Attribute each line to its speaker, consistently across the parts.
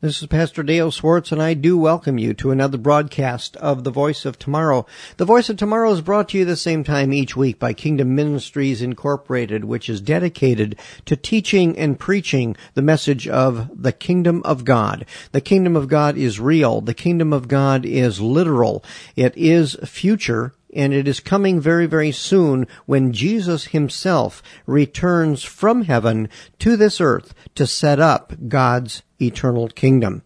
Speaker 1: This is Pastor Dale Swartz, and I do welcome you to another broadcast of The Voice of Tomorrow. The Voice of Tomorrow is brought to you the same time each week by Kingdom Ministries Incorporated, which is dedicated to teaching and preaching the message of the Kingdom of God. The Kingdom of God is real. The Kingdom of God is literal. It is future. And it is coming very, very soon when Jesus himself returns from heaven to this earth to set up God's eternal kingdom.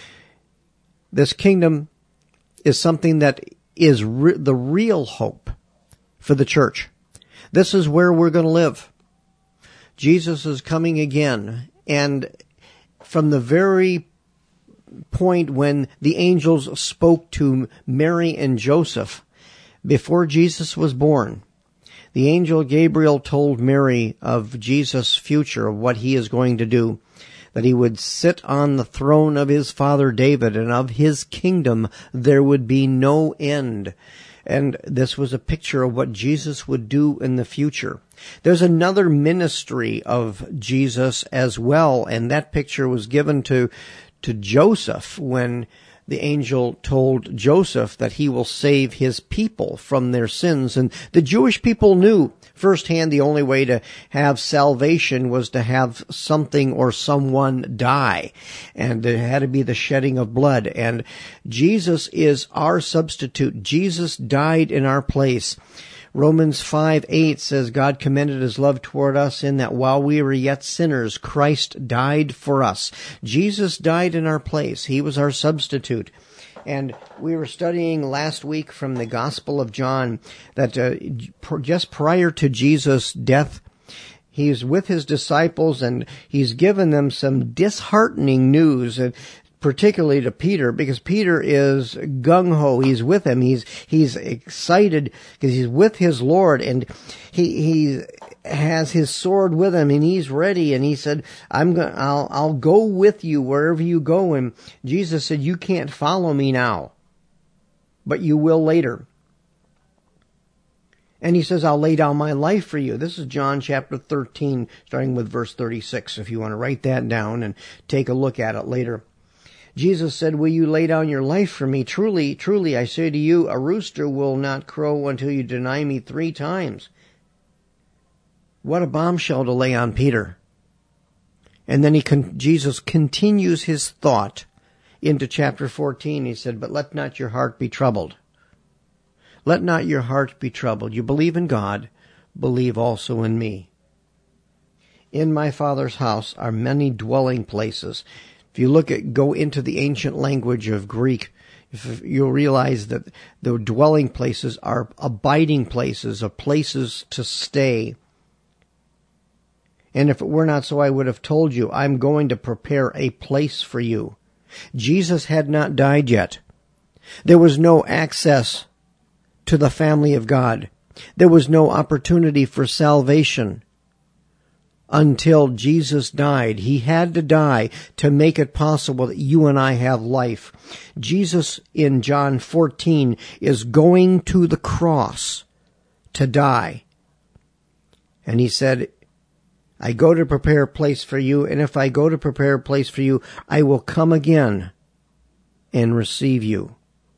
Speaker 1: This kingdom is something that is the real hope for the church. This is where we're going to live. Jesus is coming again. And from the very point when the angels spoke to Mary and Joseph, before Jesus was born, the angel Gabriel told Mary of Jesus' future, of what he is going to do, that he would sit on the throne of his father David, and of his kingdom there would be no end. And this was a picture of what Jesus would do in the future. There's another ministry of Jesus as well, and that picture was given to Joseph when the angel told Joseph that he will save his people from their sins. And the Jewish people knew firsthand the only way to have salvation was to have something or someone die. And there had to be the shedding of blood. And Jesus is our substitute. Jesus died in our place. Romans 5:8 says, God commended his love toward us in that while we were yet sinners, Christ died for us. Jesus died in our place. He was our substitute. And we were studying last week from the Gospel of John that just prior to Jesus' death, he's with his disciples and he's given them some disheartening news, particularly to Peter, because Peter is gung-ho. He's with him. He's excited because he's with his Lord, and he has his sword with him, and he's ready. And he said, I'll go with you wherever you go. And Jesus said, you can't follow me now, but you will later. And he says, I'll lay down my life for you. This is John chapter 13, starting with verse 36, if you want to write that down and take a look at it later. Jesus said, will you lay down your life for me? Truly, truly, I say to you, a rooster will not crow until you deny me 3 times. What a bombshell to lay on Peter. And then Jesus continues his thought into chapter 14. He said, but let not your heart be troubled. Let not your heart be troubled. You believe in God, believe also in me. In my Father's house are many dwelling places. If you go into the ancient language of Greek, you'll realize that the dwelling places are abiding places, or places to stay. And if it were not so, I would have told you, I'm going to prepare a place for you. Jesus had not died yet. There was no access to the family of God. There was no opportunity for salvation until Jesus died. He had to die to make it possible that you and I have life. Jesus in John 14 is going to the cross to die. And he said, I go to prepare a place for you, and if I go to prepare a place for you, I will come again and receive you.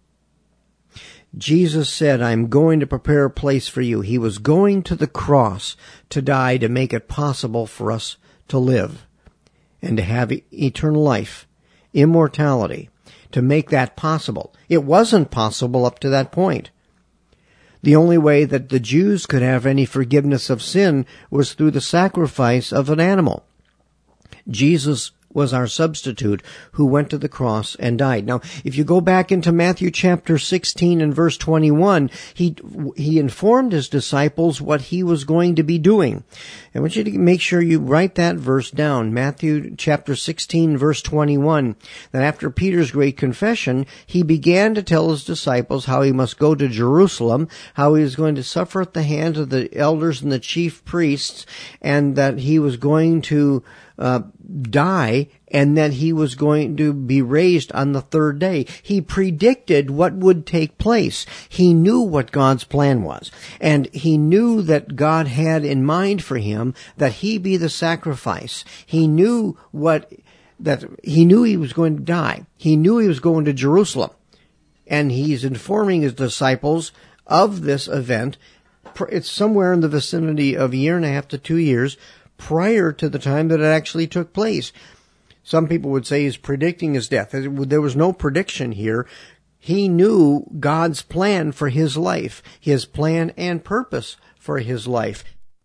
Speaker 1: Jesus said, I'm going to prepare a place for you. He was going to the cross to die to make it possible for us to live and to have eternal life, immortality, to make that possible. It wasn't possible up to that point. The only way that the Jews could have any forgiveness of sin was through the sacrifice of an animal. Jesus was our substitute who went to the cross and died. Now, if you go back into Matthew chapter 16 and verse 21, he informed his disciples what he was going to be doing. I want you to make sure you write that verse down. Matthew chapter 16 verse 21. That after Peter's great confession, he began to tell his disciples how he must go to Jerusalem, how he was going to suffer at the hands of the elders and the chief priests, and that he was going to die, and that he was going to be raised on the 3rd day. He predicted what would take place. He knew what God's plan was, and he knew that God had in mind for him that he be the sacrifice. He knew what that he knew he was going to die. He knew he was going to Jerusalem. And he's informing his disciples of this event. It's somewhere in the vicinity of a year and a half to 2 years prior to the time that it actually took place. Some people would say he's predicting his death. There was no prediction here. He knew God's plan for his life, his plan and purpose for his life.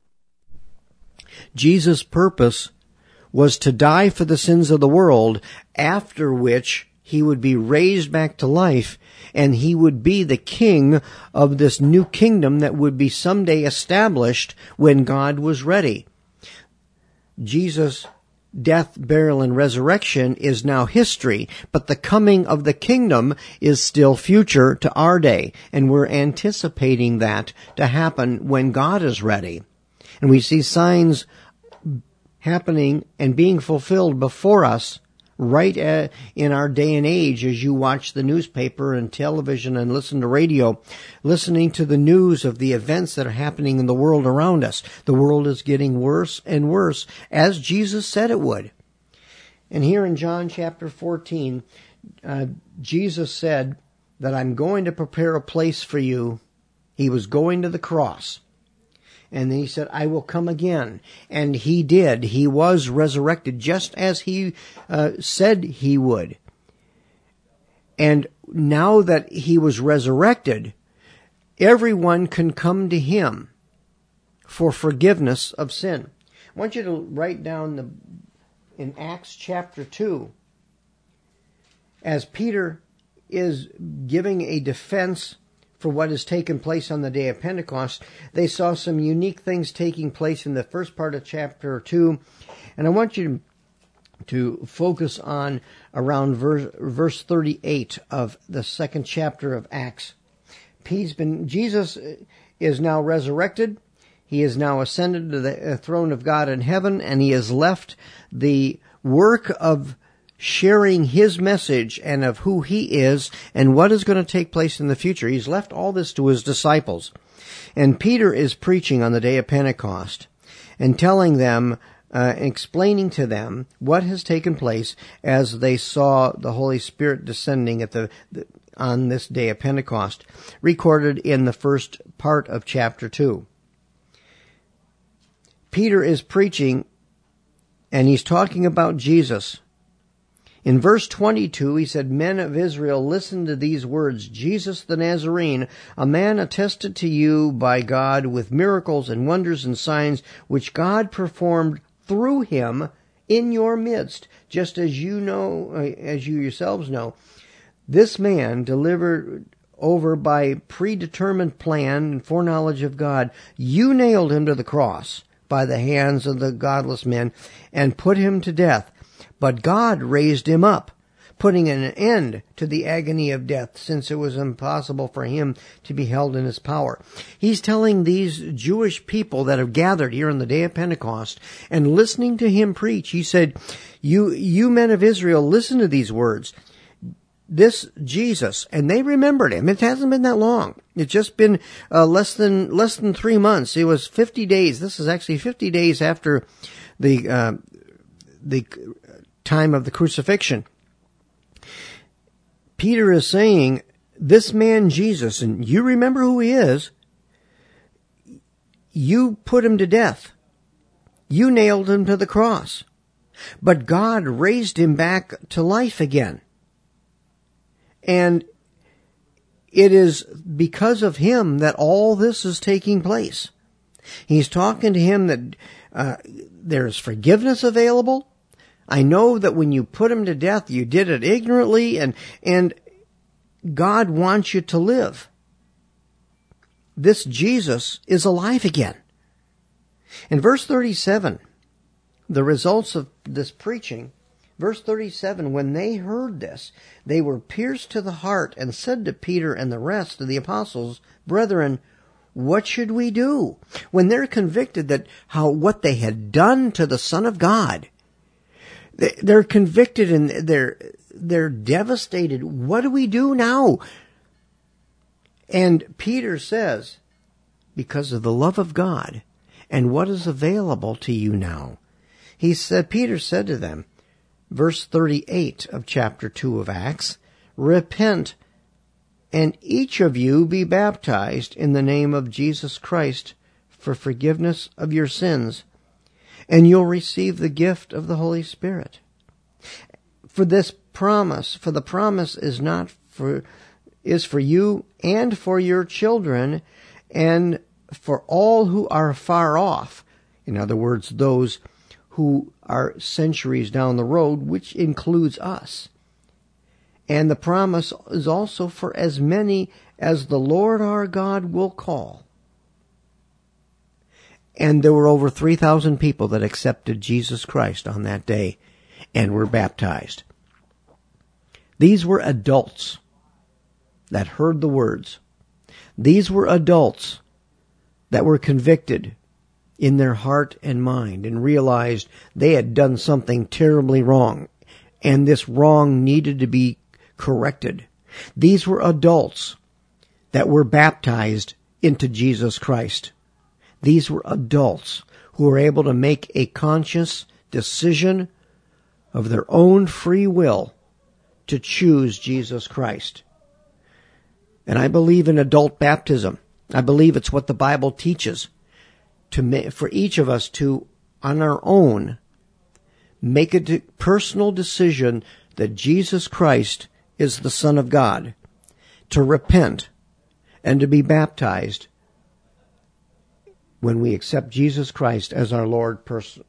Speaker 1: Jesus' purpose was to die for the sins of the world, after which he would be raised back to life, and he would be the king of this new kingdom that would be someday established when God was ready. Jesus' death, burial, and resurrection is now history, but the coming of the kingdom is still future to our day, and we're anticipating that to happen when God is ready. And we see signs happening and being fulfilled before us right in our day and age, as you watch the newspaper and television and listen to radio, listening to the news of the events that are happening in the world around us. The world is getting worse and worse, as Jesus said it would. And here in John chapter 14, Jesus said that I'm going to prepare a place for you. He was going to the cross. And then he said, I will come again. And he did. He was resurrected just as he said he would. And now that he was resurrected, everyone can come to him for forgiveness of sin. I want you to write down in Acts chapter 2, as Peter is giving a defense for what has taken place on the day of Pentecost. They saw some unique things taking place in the first part of chapter 2. And I want you to focus on around verse 38 of the second chapter of Acts. Jesus is now resurrected. He is now ascended to the throne of God in heaven, and he has left the work of sharing his message and of who he is and what is going to take place in the future. He's left all this to his disciples. And Peter is preaching on the day of Pentecost and telling them, explaining to them what has taken place as they saw the Holy Spirit descending on this day of Pentecost, recorded in the first part of chapter 2. Peter is preaching, and he's talking about Jesus. In verse 22, he said, Men of Israel, listen to these words. Jesus the Nazarene, a man attested to you by God with miracles and wonders and signs, which God performed through him in your midst, just as you yourselves know. This man, delivered over by predetermined plan and foreknowledge of God, you nailed him to the cross by the hands of the godless men and put him to death. But God raised him up, putting an end to the agony of death, since it was impossible for him to be held in his power. He's telling these Jewish people that have gathered here on the day of Pentecost and listening to him preach, he said, you men of Israel, listen to these words. This Jesus, and they remembered him. It hasn't been that long. It's just been less than 3 months. It was 50 days. This is actually 50 days after the time of the crucifixion. Peter is saying, this man Jesus, and you remember who he is, you put him to death. You nailed him to the cross. But God raised him back to life again. And it is because of him that all this is taking place. He's talking to him that there's forgiveness available. I know that when you put him to death, you did it ignorantly, and God wants you to live. This Jesus is alive again. In verse 37, the results of this preaching, verse 37, when they heard this, they were pierced to the heart and said to Peter and the rest of the apostles, Brethren, what should we do? When they're convicted that what they had done to the Son of God, they're convicted and they're devastated. What do we do now? And Peter says, because of the love of God and what is available to you now, Peter said to them, verse 38 of chapter 2 of Acts, repent and each of you be baptized in the name of Jesus Christ for forgiveness of your sins, and you'll receive the gift of the Holy Spirit. For the promise is for you and for your children and for all who are far off. In other words, those who are centuries down the road, which includes us. And the promise is also for as many as the Lord our God will call. And there were over 3,000 people that accepted Jesus Christ on that day and were baptized. These were adults that heard the words. These were adults that were convicted in their heart and mind and realized they had done something terribly wrong, and this wrong needed to be corrected. These were adults that were baptized into Jesus Christ. These were adults who were able to make a conscious decision of their own free will to choose Jesus Christ. And I believe in adult baptism. I believe it's what the Bible teaches. For each of us to, on our own, make a personal decision that Jesus Christ is the Son of God, to repent and to be baptized when we accept Jesus Christ as our Lord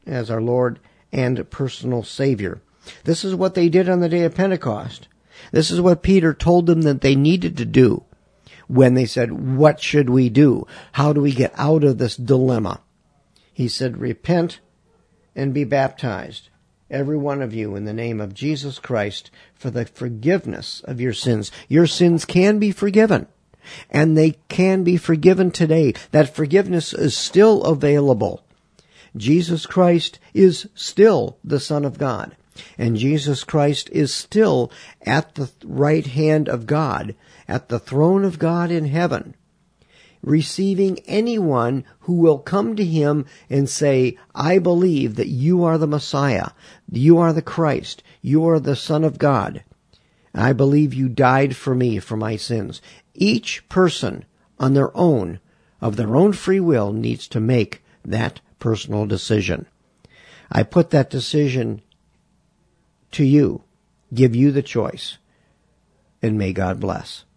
Speaker 1: and personal Savior. This is what they did on the day of Pentecost. This is what Peter told them that they needed to do when they said, what should we do? How do we get out of this dilemma? He said, repent and be baptized, every one of you, in the name of Jesus Christ, for the forgiveness of your sins. Your sins can be forgiven, and they can be forgiven today. That forgiveness is still available. Jesus Christ is still the Son of God, and Jesus Christ is still at the right hand of God, at the throne of God in heaven, receiving anyone who will come to him and say, I believe that you are the Messiah, you are the Christ, you are the Son of God. I believe you died for me, for my sins. Each person on their own, of their own free will, needs to make that personal decision. I put that decision to you, give you the choice, and may God bless.